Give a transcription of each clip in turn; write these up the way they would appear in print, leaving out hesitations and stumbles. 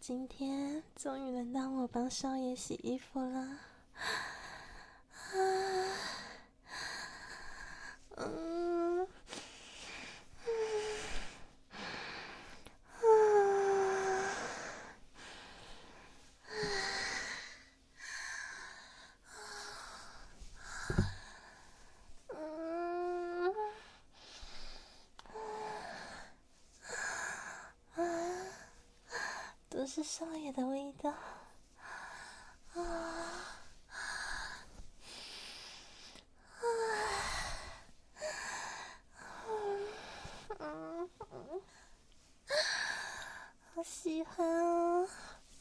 今天终于轮到我帮少爷洗衣服了。都是少爷的味道。好喜欢哦。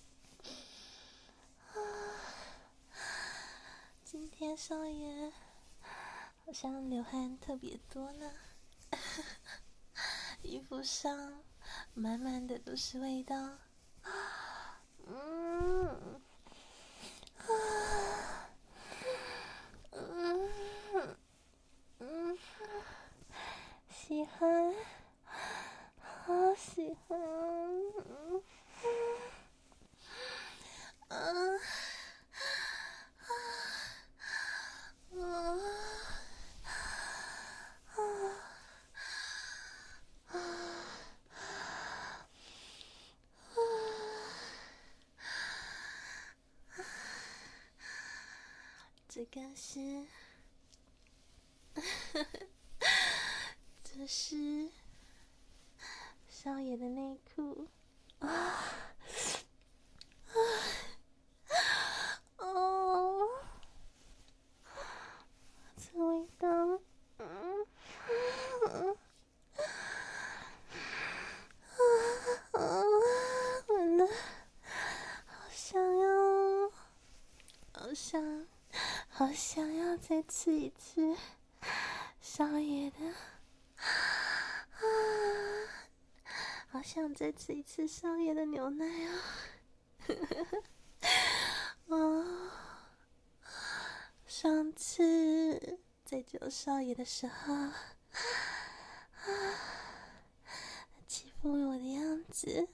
今天少爷好像流汗特别多呢，衣服上满满的都是味道。喜欢，好喜欢。这个是，这是少爷的内裤。这味道，闻了，好想要，好想要再吃一次少爷的，好想再吃一次少爷的牛奶上次在救少爷的时候，欺负我的样子，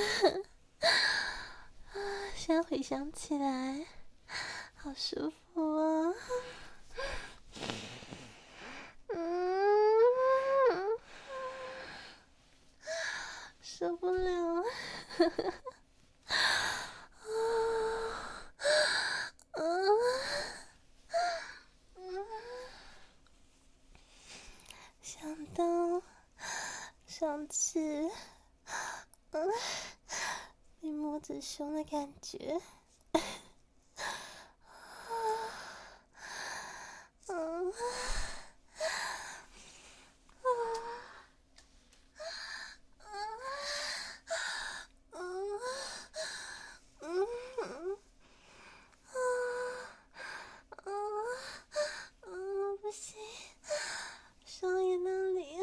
现在回想起来，好舒服啊！受不了！想到上次，被摸着胸的感觉，不行，少爷那里，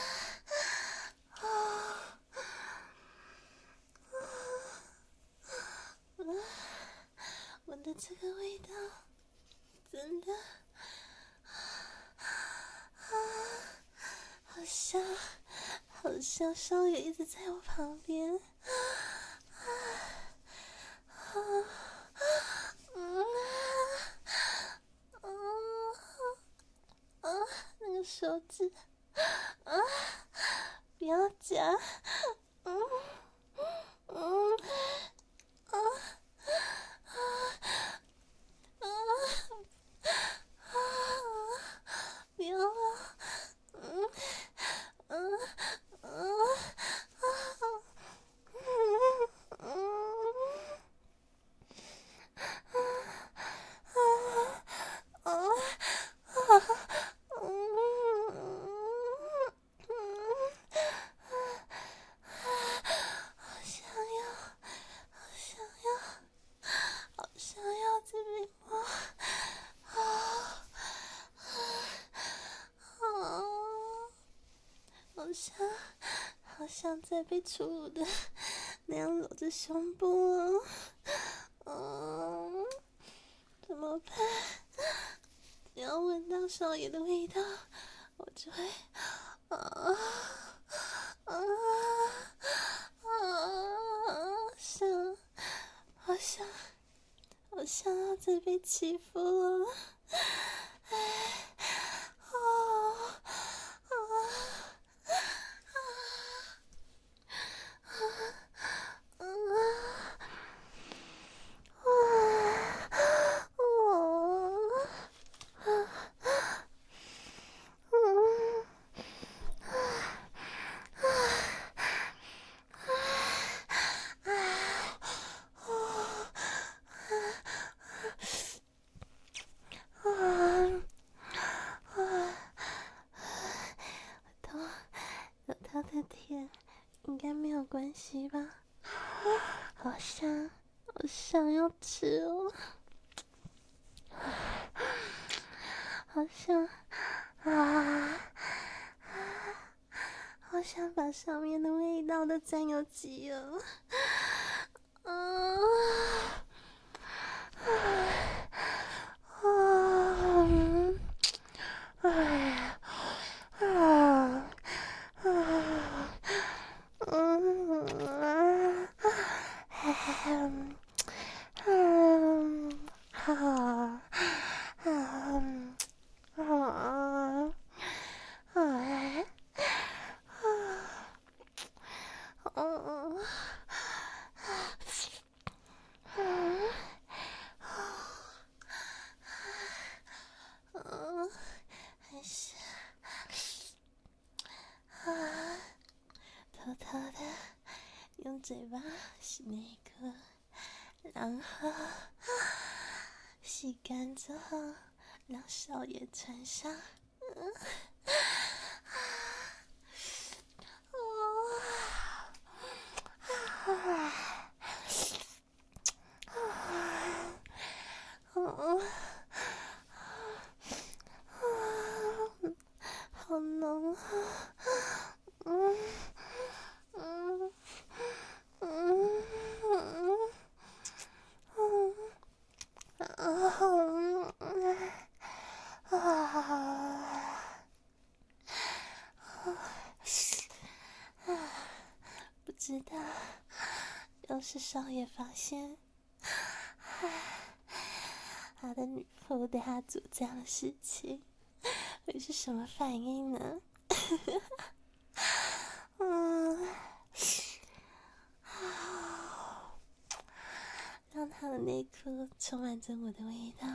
闻的这个味道，真的，好像少爷一直在我旁边。那个手指，不要夹，不要了，好想要这边摸，好想再被粗鲁的那样搂着胸部哦。怎么办？只要闻到少爷的味道，我就会想好像要再被欺负了。有他的甜，应该没有关系吧？好想要吃哦，好想好想把上面的味道都占有几有。还是偷偷的用嘴巴洗内裤，然后洗干之后让少爷穿上。好浓啊！不知道，要是少爷发现他的女仆对他做这样的事情，会是什么反应呢？让他的内裤充满着我的味道。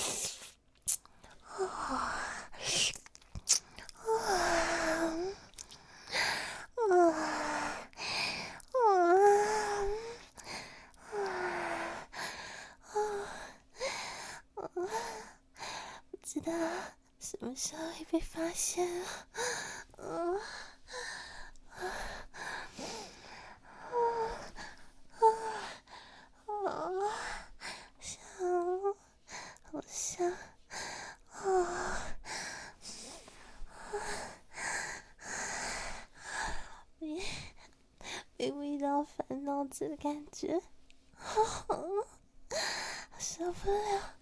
不知道什么时候会被发现啊！好像被味道烦恼着的感觉，受不了！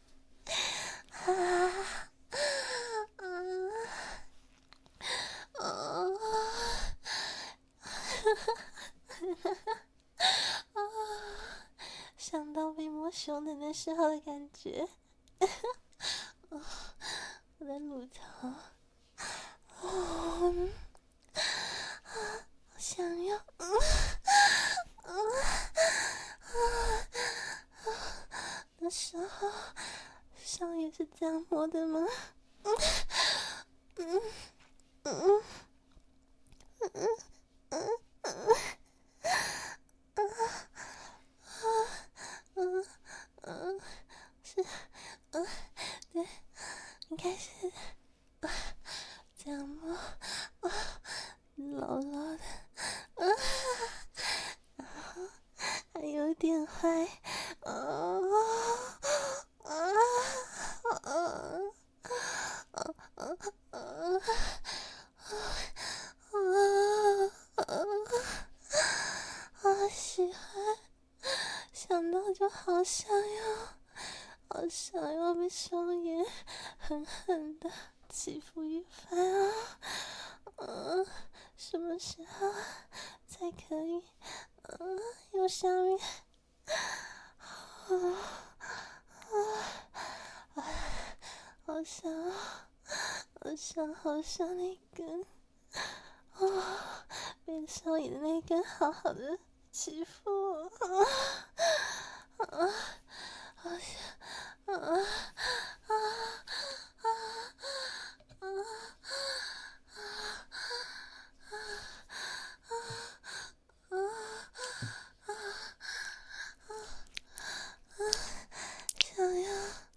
想到被摸胸的那时候的感觉，我的乳头，好想要，那时候上也是这样摸的吗？是，对，应该是这样摸，牢牢的，然后还有点坏，好喜欢，想到就好想要被少爷狠狠的欺负一番啊！什么时候才可以？有下面好想那根，被少爷的那根好好的欺负我，好想，想要。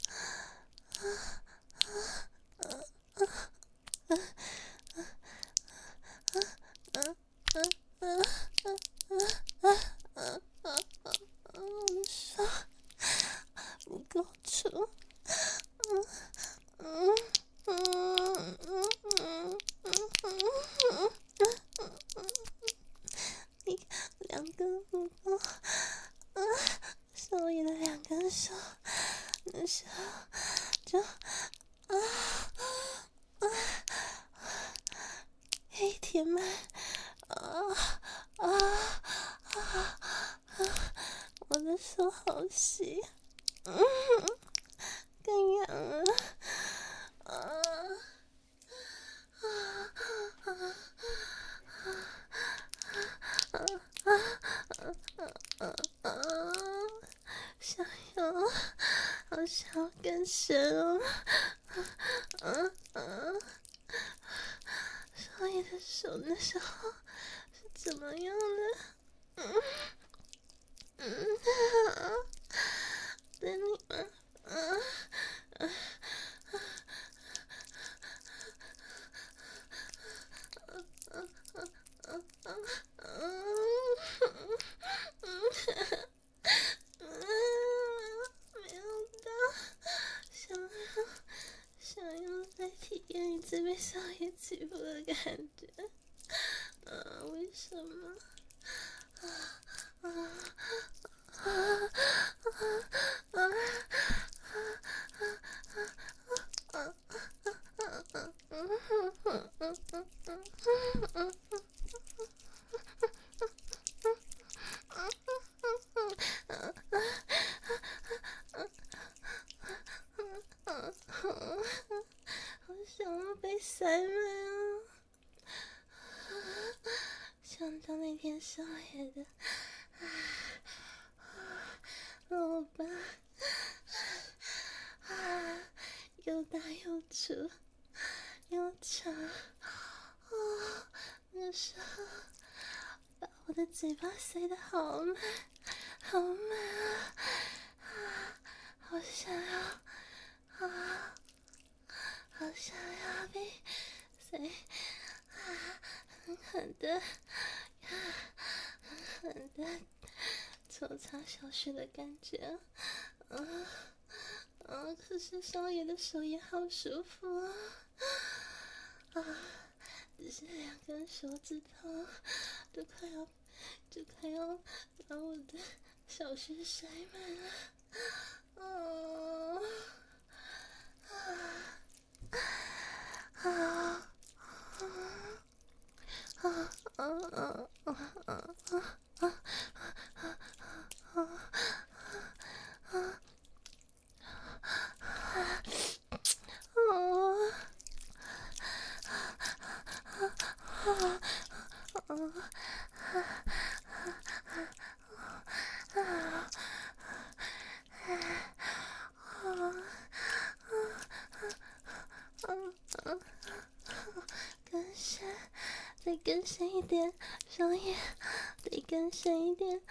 我的手不够粗，你两根不够，少爷的两根手，那时候就可以填满，我的手好细，更痒了，想要，好想要更深哦，少爷的手那时候是怎么样的？等你们，没有到，想要再体验一次被少爷欺负的感觉，为什么？好想要被塞满啊！想到那天少爷的老爸又大又粗又长，那时候把我的嘴巴塞得好满好满好想要好想要被塞狠狠的抽插小穴的感觉，可是少爷的手也好舒服只是两根手指头就快要把我的小穴塞满了，更深，再更深一点，少爷，再更深一点，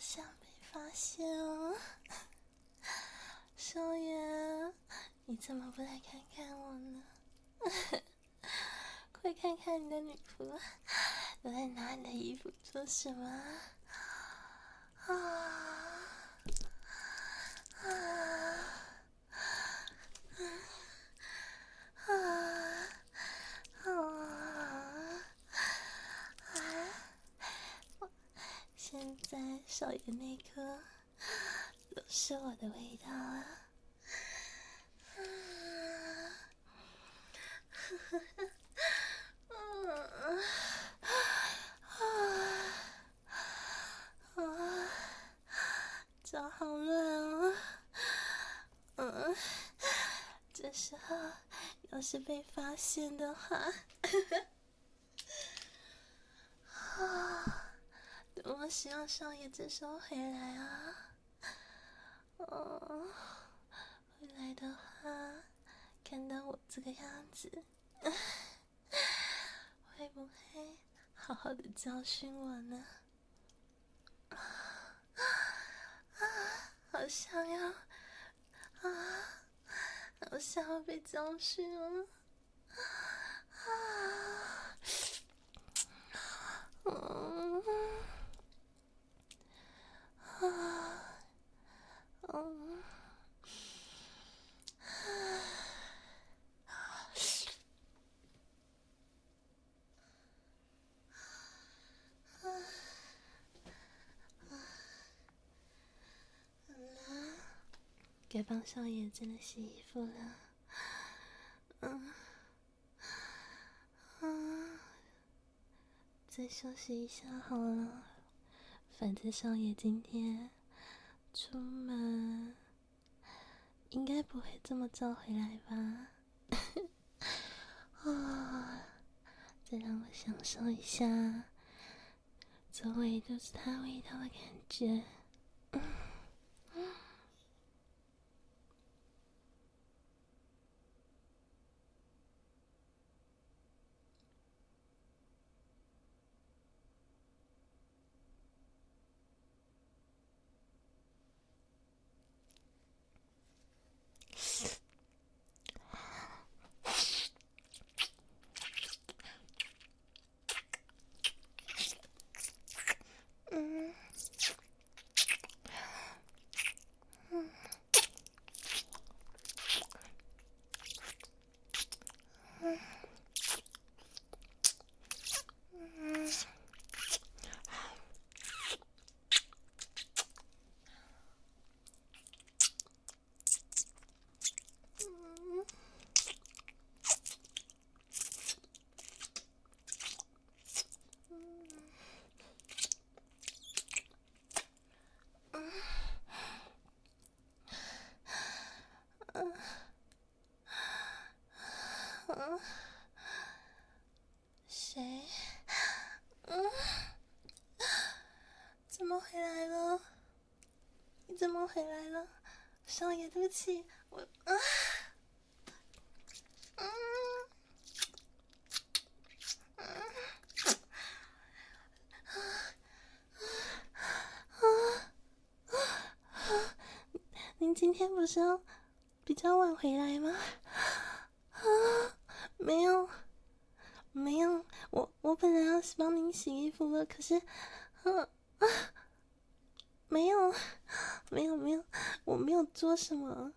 想被发现哦。少爷，你怎么不来看看我呢？快看看你的女仆都在拿你的衣服做什么啊？现在少爷那颗都是我的味道啊！脚好乱哦。这时候要是被发现的话，我希望少爷这时候回来啊。回来的话，看到我这个样子，会不会好好的教训我呢？好想要好想要被教训哦！该帮少爷真的洗衣服了。再休息一下好了，反正少爷今天出门应该不会这么早回来吧？再让我享受一下周围都是他味道的感觉。谁？怎么回来了？你怎么回来了？少爷，对不起，我您今天不是要比较晚回来吗？没有，我本来要是帮您洗衣服的，可是，没有，我没有做什么，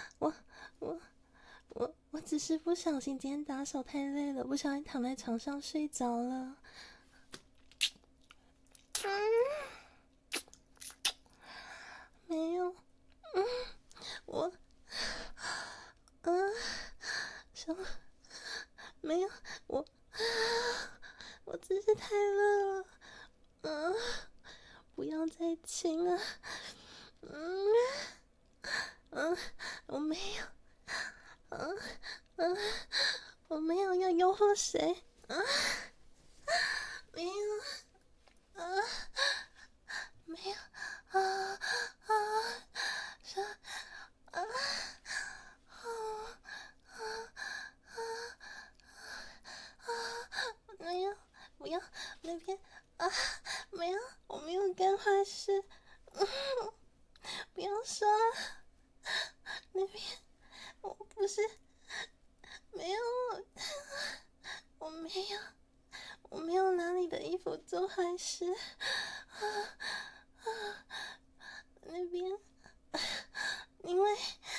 我只是不小心今天打扫太累了，不小心躺在床上睡着了。没有，我，没有，我只是太热了，不要再亲了，我没有，我没有要诱惑谁，没有，没有，没有，不要那边没有，我没有干坏事， 是没有，我没有拿你的衣服做坏事。那边，因为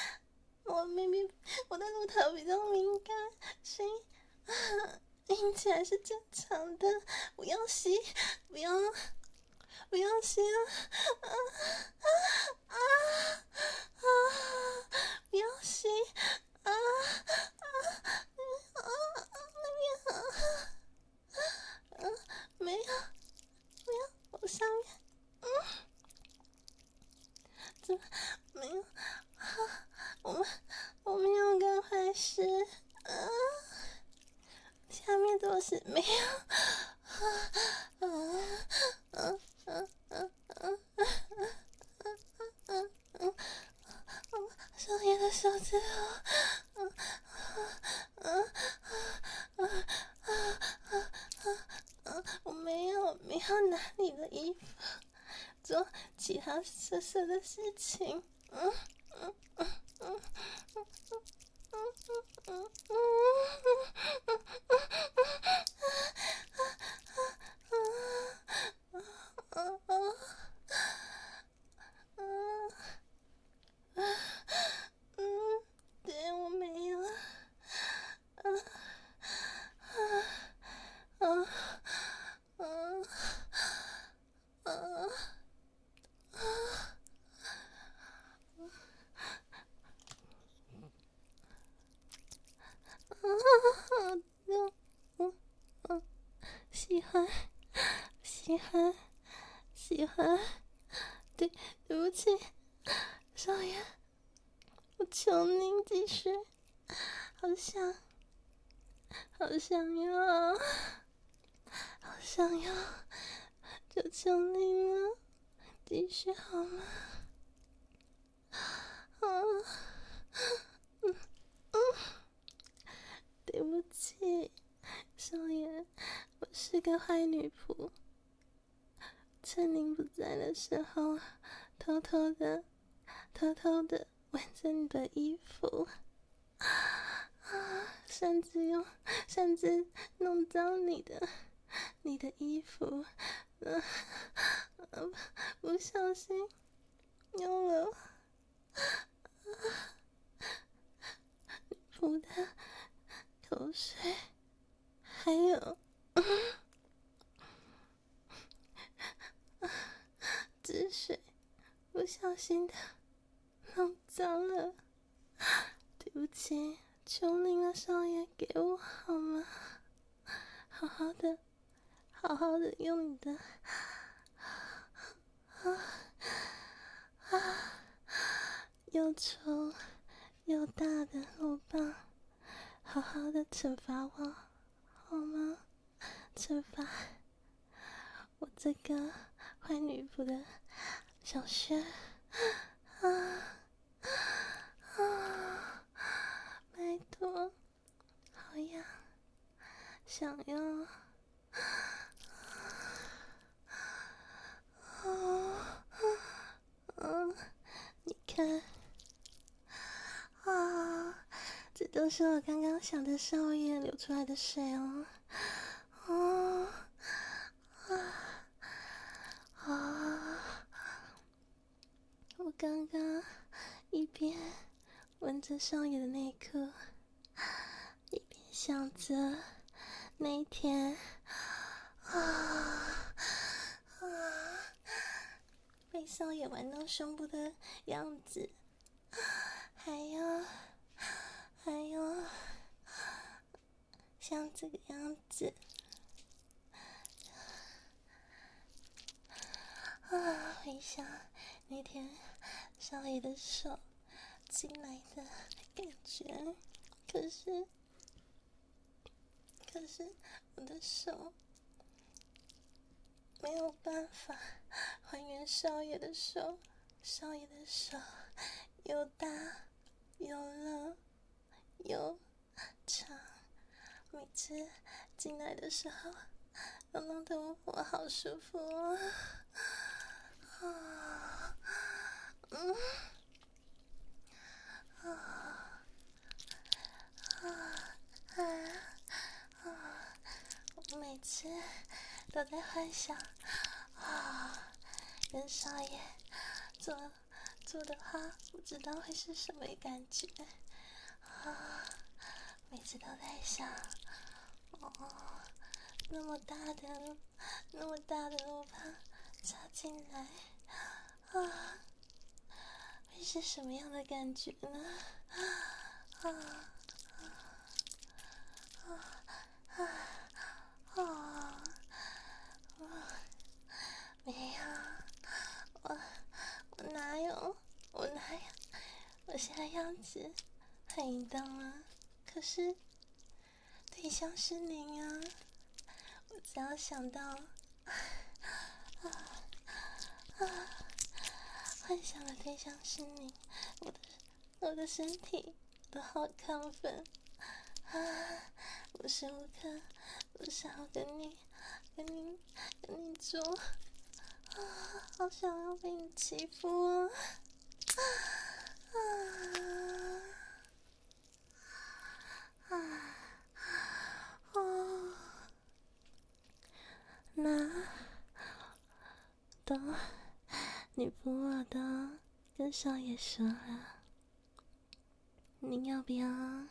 我的乳头比较敏感，所以硬起来是正常的。不要吸，不要吸了，不要吸啊！那边没有，我上面怎么没有？我没有干坏事，下面都是没有，少爷的手指头，我没有拿你的衣服做其他色色的事情，对，我没有，喜欢，对不起，少爷，我求您继续，好想要，求求您了，继续好吗？对不起，少爷，我是个坏女仆，趁您不在的时候，偷偷的闻着你的衣服，甚至弄脏你的衣服，不小心用了女仆的口水，还有汁水，不小心的弄脏了，对不起，求您了，少爷，给我好吗？好好的用你的又粗又大的肉棒，好好的惩罚我好吗？惩罚我这个坏女仆的小穴拜托，好痒，想要你看这都是我刚刚想的少爷流出来的水哦。我刚刚一边闻着少爷的那一刻，一边想着那一天被少爷玩到胸部的样子，还有像这个样子回想那天少爷的手进来的感觉，可是我的手没有办法还原少爷的手，少爷的手又大又热又长，每次进来的时候都弄得我好舒服哦。 在幻想跟少爷做的话，不知道会是什么感觉每次都在想那么大的罗盘插进来会是什么样的感觉呢？没有，我哪有？我现在样子很淫荡啊，可是对象是您啊！我只要想到幻想的对象是你，我的身体都好亢奋无时无刻不想要跟你做好想要被你欺负那都女仆我都跟少爷说了，你要不要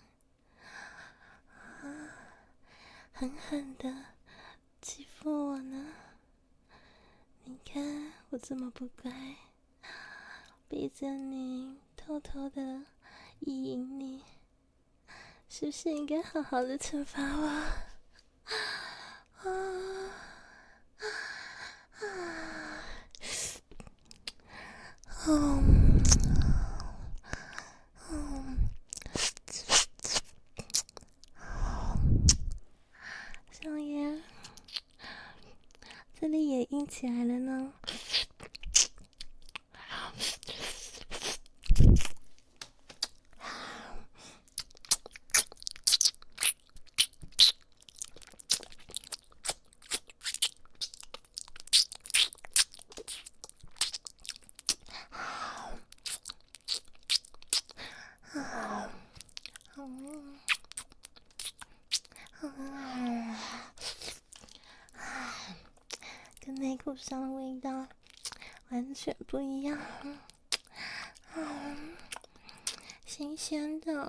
狠狠的欺负我呢？你看我这么不乖，逼着你偷偷的意淫你，是不是应该好好的惩罚我？少爷，这里也硬起来了呢。跟内裤上的味道完全不一样，新鲜的。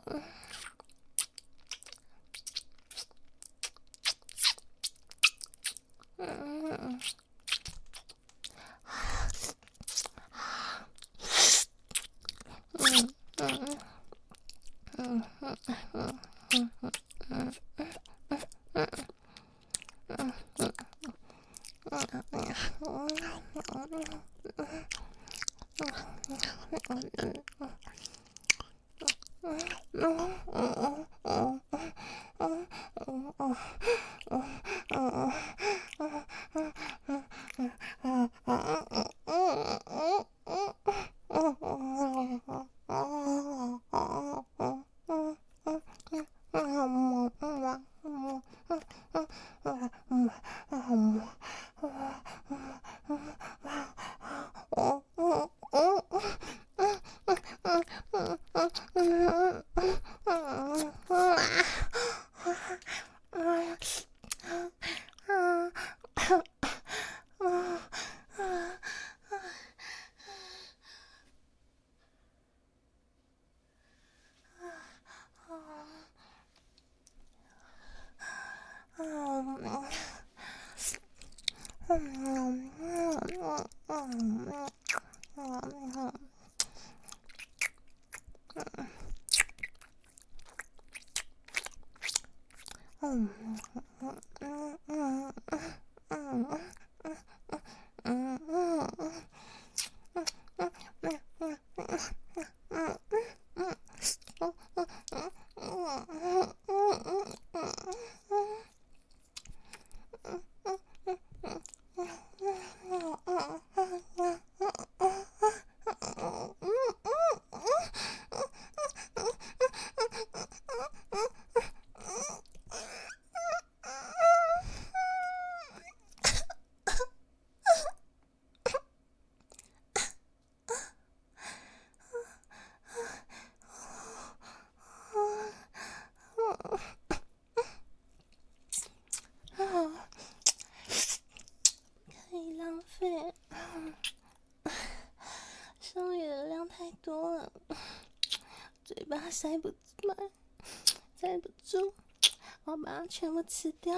少爷的量太多了，嘴巴塞不住，我把它全部吃掉。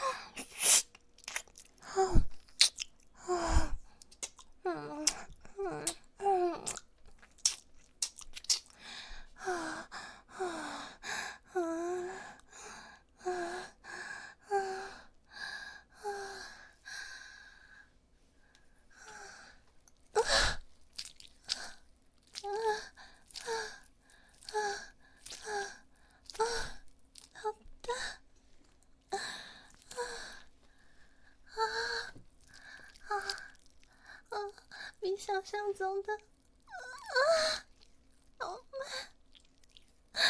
比想象中的好慢，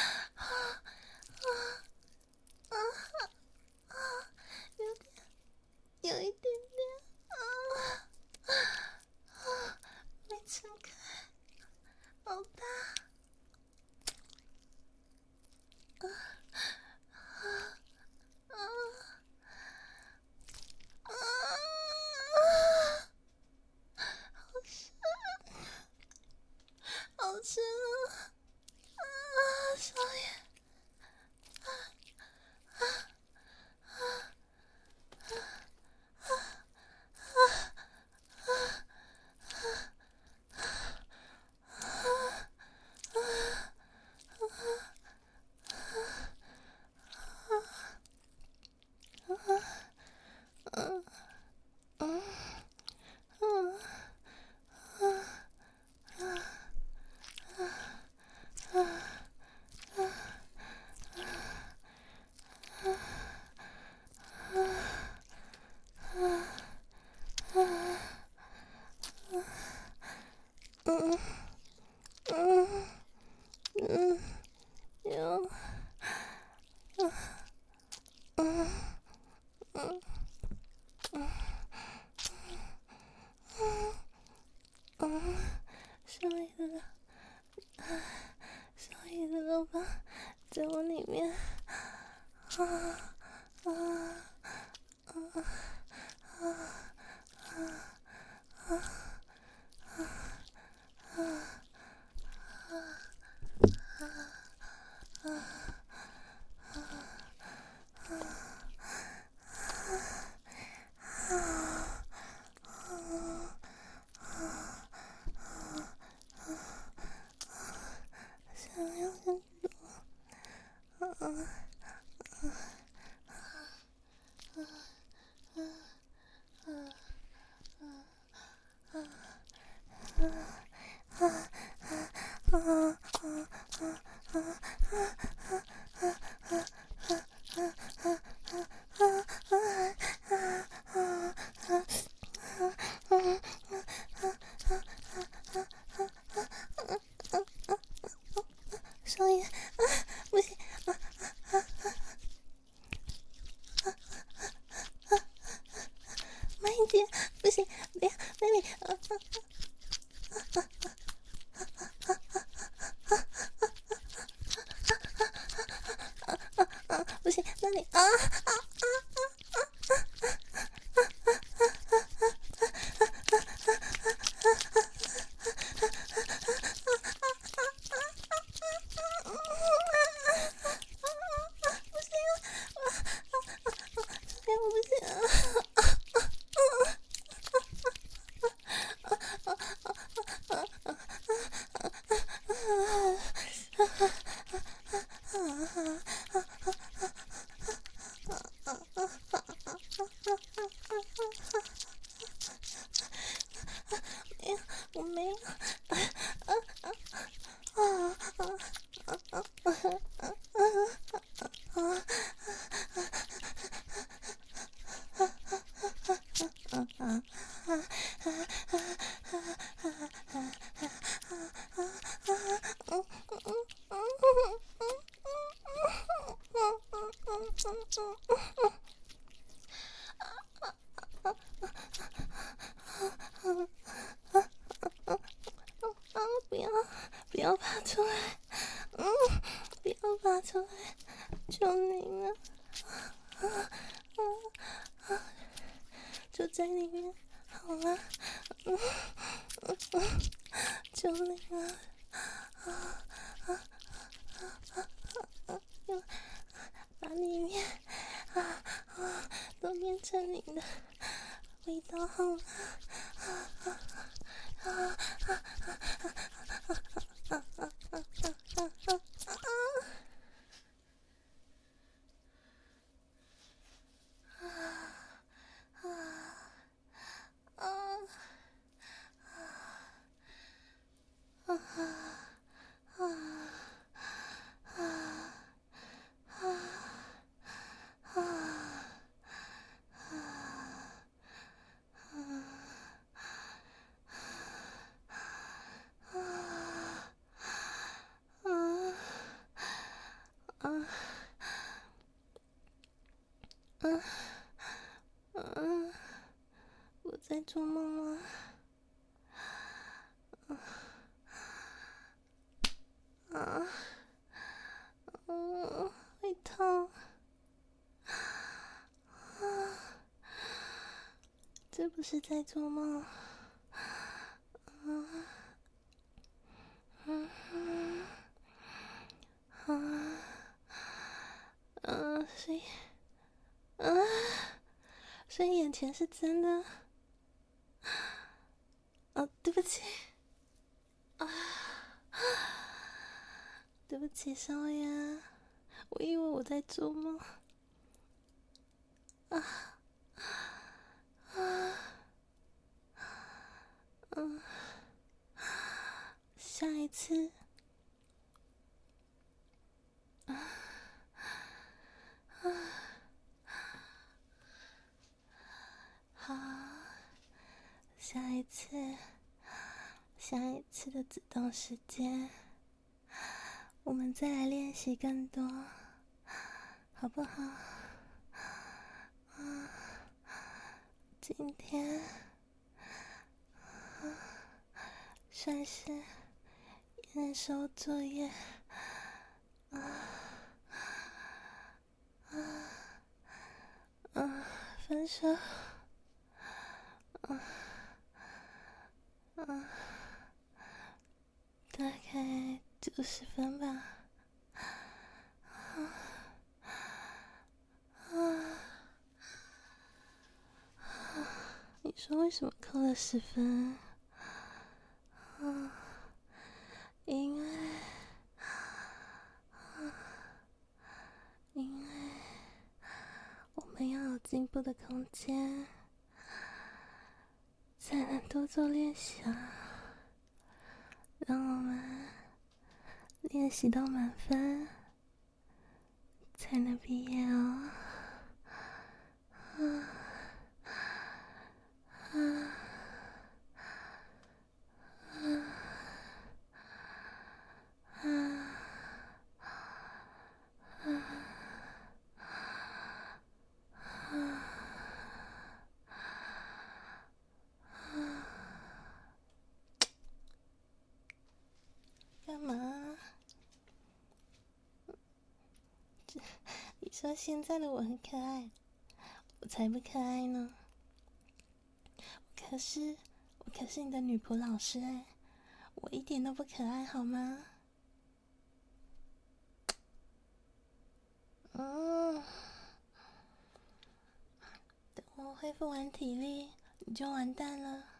有一点点没撑开，好大。好吃少爷，少爷的肉棒在我里面，想要更多。少爷，不行，慢一点，不行，别，妹妹，不行，那里我没有。不要爬出来，不要爬出来，求你了，就在里面，好吗？求救命把里面都变成你的味道好了。我在做梦吗？会痛。这不是在做梦。所以眼前是真的。对不起。对不起，少爷，我以为我在做梦。下一次，好，下一次的子动时间，我们再来练习更多，好不好？今天算是验收作业。分手。大概90分吧。你说为什么扣了10分？因为我们要有进步的空间，才能多做练习啊！让我们练习到满分，才能毕业哦。干嘛？你说现在的我很可爱，我才不可爱呢。我可是你的女仆老师哎，我一点都不可爱好吗？等我恢复完体力，你就完蛋了。